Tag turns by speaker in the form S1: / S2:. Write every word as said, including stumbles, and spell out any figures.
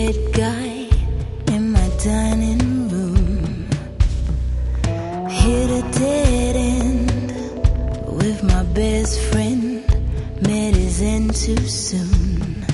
S1: dead guy in my dining room. Hit a dead end with my best friend. Met his end too soon.